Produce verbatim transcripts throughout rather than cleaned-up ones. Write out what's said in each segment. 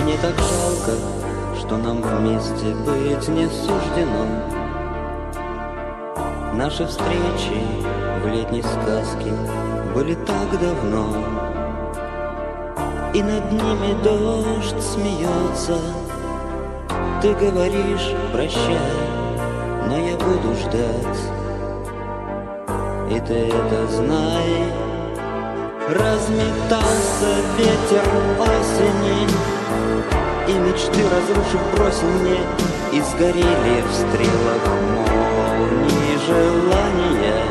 Мне так жалко, что нам вместе быть не суждено. Наши встречи в летней сказке были так давно, и над ними дождь смеется. Ты говоришь прощай, но я буду ждать, и ты это знай. Разметался ветер осени, и мечты разрушив бросил мне, и сгорели в стрелах молнии желания.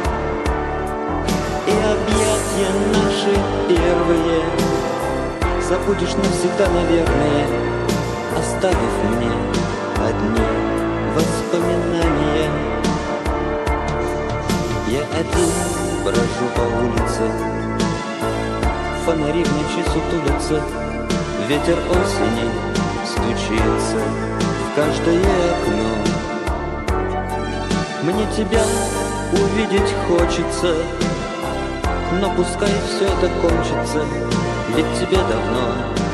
И объятия наши первые забудешь навсегда, наверное, оставив мне одни воспоминания. Я один брожу по улице, фонари в ночи сутулятся, ветер осени стучится в каждое окно. Мне тебя увидеть хочется, но пускай все это кончится, ведь тебе давно,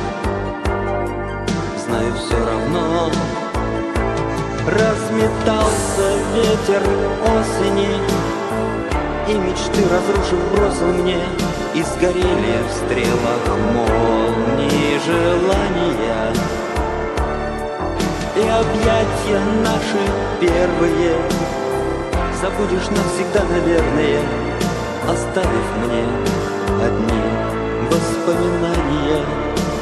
знаю, все равно. Разметался ветер осени, и мечты разрушив бросил мне, и сгорели в стрелах молнии желания. И объятия наши первые забудешь навсегда, наверное, оставив мне одни воспоминания.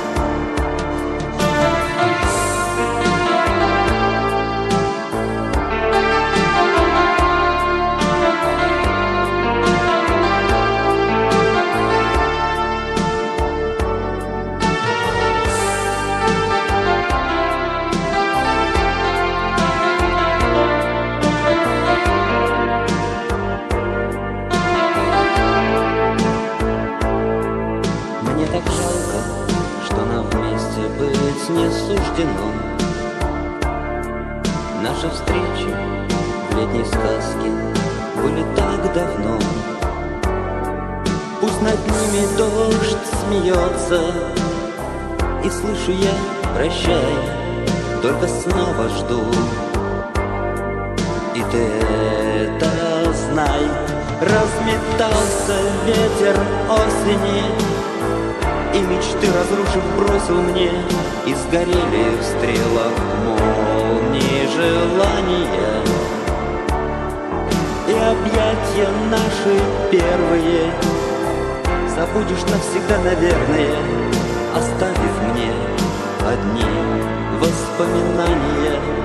Мне так жалко, что нам вместе быть не суждено. Наши встречи в летней сказке были так давно. Пусть над ними дождь смеется, и слышу я прощай, только снова жду. И ты это знай. Разметался ветер осени, и мечты разрушив бросил мне, и сгорели в стрелах молнии желания. И объятия наши первые забудешь навсегда, наверное, оставив мне одни воспоминания.